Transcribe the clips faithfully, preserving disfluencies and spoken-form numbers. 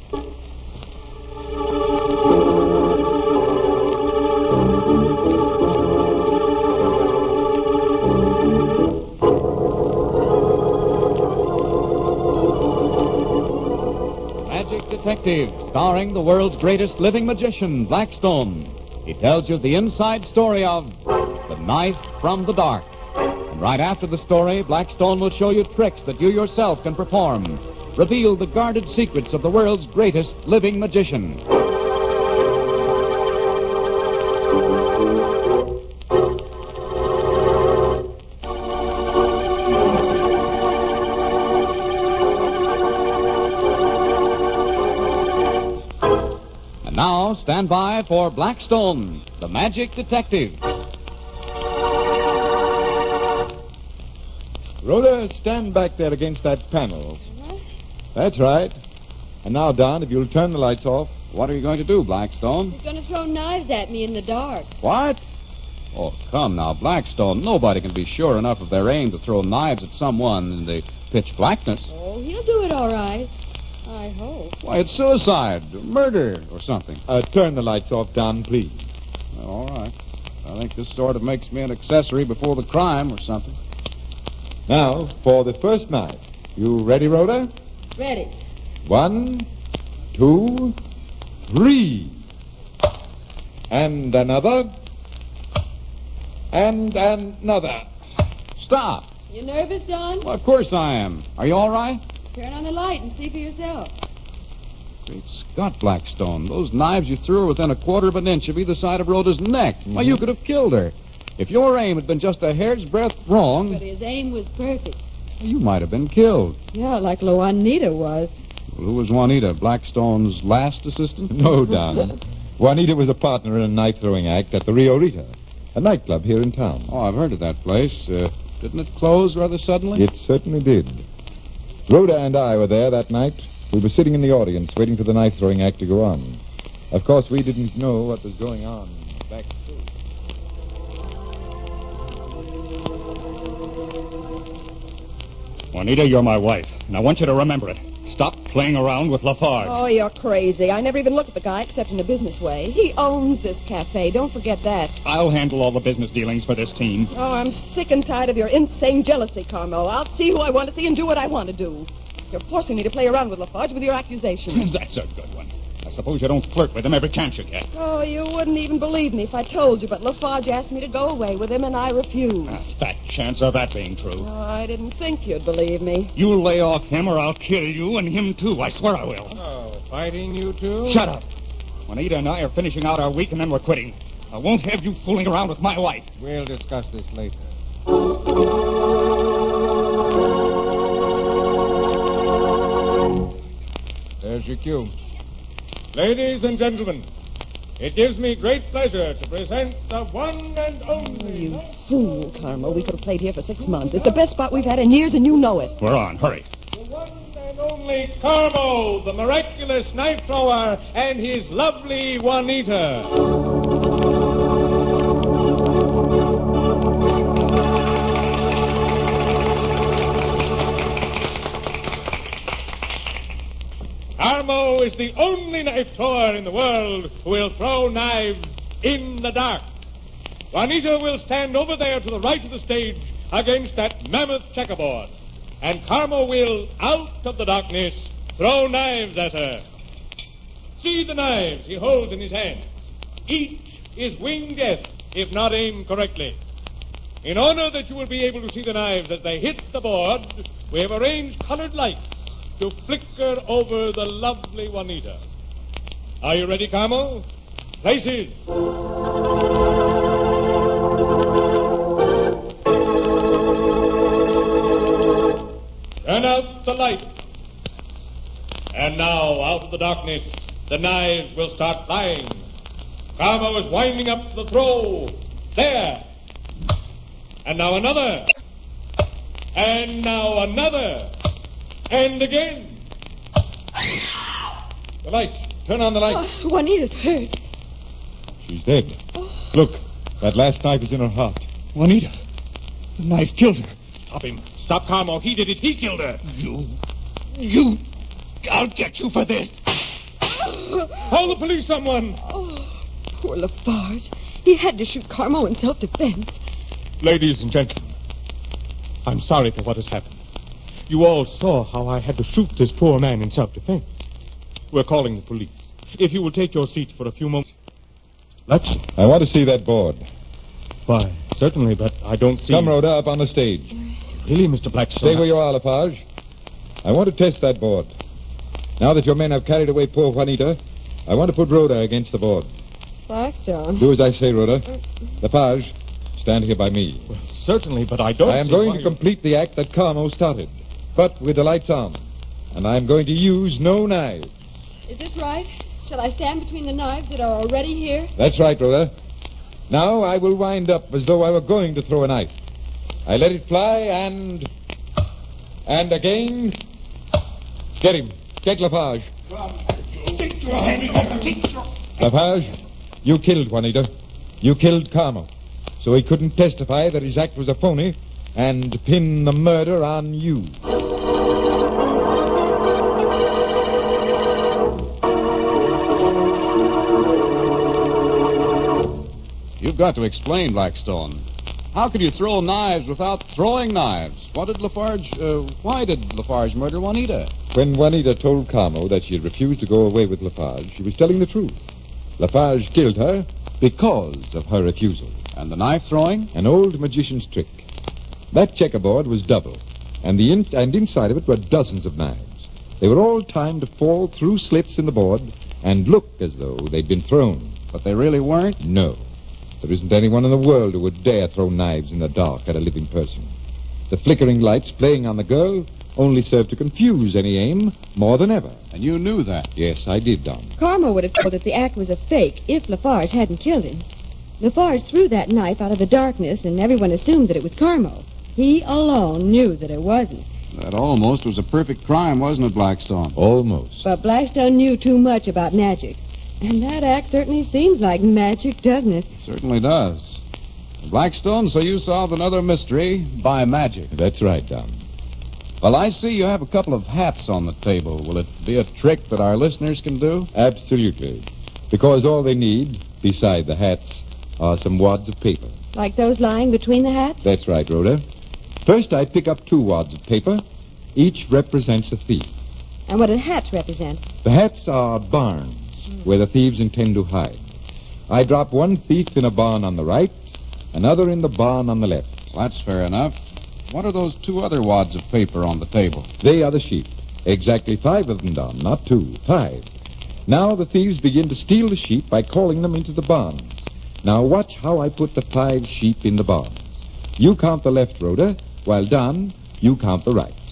Detective, starring the world's greatest living magician, Blackstone. He tells you the inside story of The Knife from the Dark. And right after the story, Blackstone will show you tricks that you yourself can perform. Reveal the guarded secrets of the world's greatest living magician. Now, stand by for Blackstone, the Magic Detective. Rhoda, stand back there against that panel. Uh-huh. That's right. And now, Don, if you'll turn the lights off. What are you going to do, Blackstone? He's going to throw knives at me in the dark. What? Oh, come now, Blackstone. Nobody can be sure enough of their aim to throw knives at someone in the pitch blackness. Oh, he'll do it all right. I hope. Why, it's suicide, murder, or something. Uh, turn the lights off, Don, please. Well, all right. I think this sort of makes me an accessory before the crime or something. Now, for the first knife. You ready, Rhoda? Ready. One, two, three. And another. And another. Stop. You nervous, Don? Well, of course I am. Are you all right? Turn on the light and see for yourself. Great Scott, Blackstone. Those knives you threw were within a quarter of an inch of either side of Rhoda's neck. Mm-hmm. Why, you could have killed her. If your aim had been just a hair's breadth wrong... But his aim was perfect. You might have been killed. Yeah, like Juanita was. Well, who was Juanita? Blackstone's last assistant? No, Don. Juanita was a partner in a knife-throwing act at the Rio Rita, a nightclub here in town. Oh, I've heard of that place. Uh, didn't it close rather suddenly? It certainly did. Rhoda and I were there that night. We were sitting in the audience waiting for the knife-throwing act to go on. Of course, we didn't know what was going on backstage. Juanita, you're my wife, and I want you to remember it. Stop playing around with Lafarge. Oh, you're crazy. I never even look at the guy except in a business way. He owns this cafe. Don't forget that. I'll handle all the business dealings for this team. Oh, I'm sick and tired of your insane jealousy, Carmel. I'll see who I want to see and do what I want to do. You're forcing me to play around with Lafarge with your accusations. That's a good one. I suppose you don't flirt with him every chance you get. Oh, you wouldn't even believe me if I told you, but Lafarge asked me to go away with him, and I refused. Ah, fat chance of that being true. Oh, I didn't think you'd believe me. You lay off him or I'll kill you and him, too. I swear I will. Oh, fighting you two? Shut up. Juanita and I are finishing out our week, and then we're quitting. I won't have you fooling around with my wife. We'll discuss this later. There's your cue. Ladies and gentlemen, it gives me great pleasure to present the one and only... Oh, you fool, Carmel. We could have played here for six months. It's the best spot we've had in years, and you know it. We're on. Hurry. The one and only Carmo, the miraculous knife thrower, and his lovely Juanita. Carmo is the only knife thrower in the world who will throw knives in the dark. Juanita will stand over there to the right of the stage against that mammoth checkerboard. And Carmo will, out of the darkness, throw knives at her. See the knives he holds in his hand. Each is winged death if not aimed correctly. In order that you will be able to see the knives as they hit the board, we have arranged colored lights to flicker over the lovely Juanita. Are you ready, Carmo? Places. Turn out the light. And now, out of the darkness, the knives will start flying. Carmo is winding up the throw. There. And now another. And now another. And again. The lights. Turn on the lights. Oh, Juanita's hurt. She's dead. Oh. Look, that last knife is in her heart. Juanita, the knife killed her. Stop him. Stop, Carmo. He did it. He killed her. You. You. I'll get you for this. Call the police, someone. Oh, poor Lafarge. He had to shoot Carmo in self-defense. Ladies and gentlemen, I'm sorry for what has happened. You all saw how I had to shoot this poor man in self-defense. We're calling the police. If you will take your seats for a few moments. Let's... I want to see that board. Why, certainly, but I don't see... Come, Rhoda, up on the stage. Really, Mister Blackstone? Stay where you are, Lafarge. I want to test that board. Now that your men have carried away poor Juanita, I want to put Rhoda against the board. Blackstone. Do as I say, Rhoda. Lafarge, stand here by me. Well, certainly, but I don't I am see going why to you- complete the act that Carmo started, but with the lights on. And I'm going to use no knives. Is this right? Shall I stand between the knives that are already here? That's right, Rhoda. Now I will wind up as though I were going to throw a knife. I let it fly and... And again... Get him. Get Lafarge. Lafarge, you killed Juanita. You killed Carmo. So he couldn't testify that his act was a phony and pin the murder on you. You've got to explain, Blackstone. How could you throw knives without throwing knives? What did Lafarge, uh, why did Lafarge murder Juanita? When Juanita told Carmo that she had refused to go away with Lafarge, she was telling the truth. Lafarge killed her because of her refusal. And the knife throwing? An old magician's trick. That checkerboard was double, and the in- and inside of it were dozens of knives. They were all timed to fall through slits in the board and look as though they'd been thrown. But they really weren't? No. There isn't anyone in the world who would dare throw knives in the dark at a living person. The flickering lights playing on the girl only served to confuse any aim more than ever. And you knew that? Yes, I did, Don. Carmo would have told that the act was a fake if Lafarge hadn't killed him. Lafarge threw that knife out of the darkness, and everyone assumed that it was Carmo. He alone knew that it wasn't. That almost was a perfect crime, wasn't it, Blackstone? Almost. But Blackstone knew too much about magic. And that act certainly seems like magic, doesn't it? Certainly does. Blackstone, so you solved another mystery by magic. That's right, Don. Well, I see you have a couple of hats on the table. Will it be a trick that our listeners can do? Absolutely. Because all they need, beside the hats, are some wads of paper. Like those lying between the hats? That's right, Rhoda. First, I pick up two wads of paper. Each represents a thief. And what do the hats represent? The hats are barns, where the thieves intend to hide. I drop one thief in a barn on the right, another in the barn on the left. That's fair enough. What are those two other wads of paper on the table? They are the sheep. Exactly five of them, Don, not two, five. Now the thieves begin to steal the sheep by calling them into the barns. Now watch how I put the five sheep in the barns. You count the left, Rhoda, while Don, you count the right.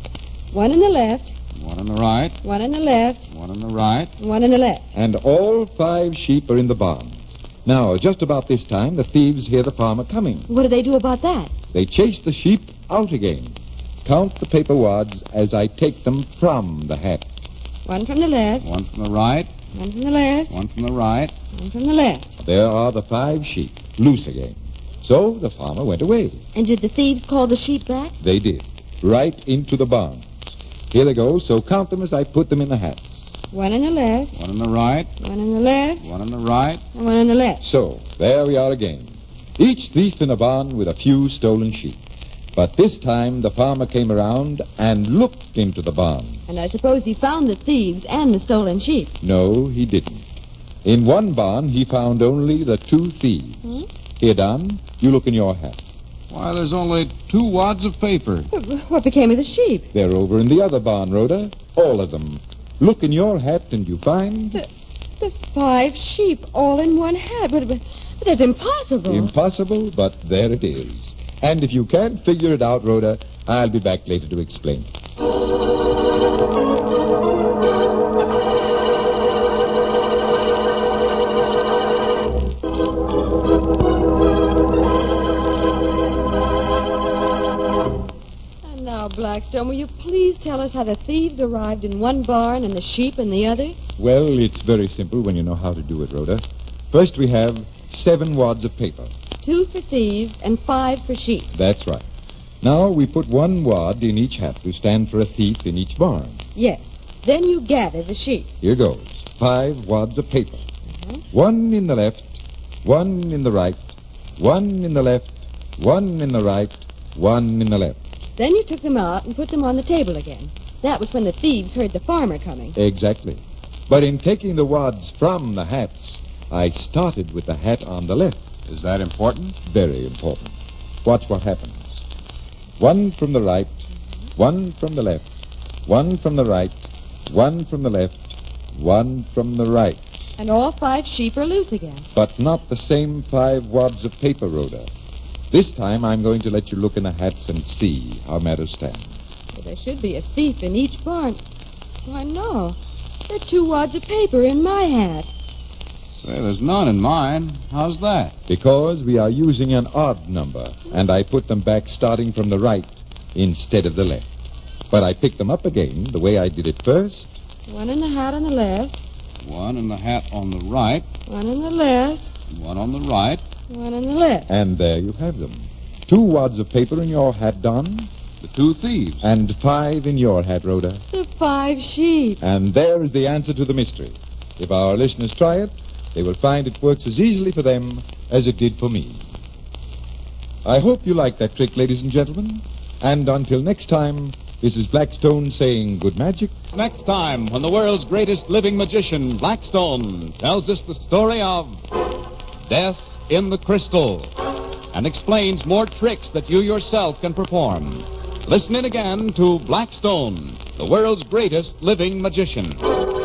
One in the left, One on the right, one in the left, one on the right. one in the left. And all five sheep are in the barns. Now, just about this time, the thieves hear the farmer coming. What do they do about that? They chase the sheep out again. Count the paper wads as I take them from the hat. One from the left, One from the right, one from the left, one from the right. one from the left. There are the five sheep, loose again. So the farmer went away. And did the thieves call the sheep back? They did, right into the barns. Here they go, so count them as I put them in the hats. One in the left, One on the right, one in the left, one on the right. and one in the left. So, there we are again. Each thief in a barn with a few stolen sheep. But this time the farmer came around and looked into the barn. And I suppose he found the thieves and the stolen sheep. No, he didn't. In one barn, he found only the two thieves. Hmm? Here, Don, you look in your hat. Why, there's only two wads of paper. What became of the sheep? They're over in the other barn, Rhoda. All of them. Look in your hat and you find... The, the five sheep all in one hat. But, but, but that's impossible. Impossible, but there it is. And if you can't figure it out, Rhoda, I'll be back later to explain it. And now, Blackstone, will you please tell us how the thieves arrived in one barn and the sheep in the other? Well, it's very simple when you know how to do it, Rhoda. First, we have seven wads of paper. Two for thieves and five for sheep. That's right. Now, we put one wad in each hat to stand for a thief in each barn. Yes. Then you gather the sheep. Here goes. Five wads of paper. Uh-huh. One in the left, one in the right, one in the left, one in the right, one in the left. Then you took them out and put them on the table again. That was when the thieves heard the farmer coming. Exactly. But in taking the wads from the hats, I started with the hat on the left. Is that important? Very important. Watch what happens. One from the right, one from the left, one from the right, one from the left, one from the right. And all five sheep are loose again. But not the same five wads of paper, Rhoda. This time I'm going to let you look in the hats and see how matters stand. Well, there should be a thief in each barn. Why, no. There are two wads of paper in my hat. Say, there's none in mine. How's that? Because we are using an odd number, and I put them back starting from the right instead of the left. But I picked them up again the way I did it first. One in the hat on the left, One in the hat on the right, one in the left, one on the right. one on the left. And there you have them. Two wads of paper in your hat, Don, The two thieves. and five in your hat, Rhoda. The five sheep. And there is the answer to the mystery. If our listeners try it, they will find it works as easily for them as it did for me. I hope you like that trick, ladies and gentlemen. And until next time, this is Blackstone saying good magic. Next time, when the world's greatest living magician, Blackstone, tells us the story of Death in the Crystal and explains more tricks that you yourself can perform. Listen in again to Blackstone, the world's greatest living magician.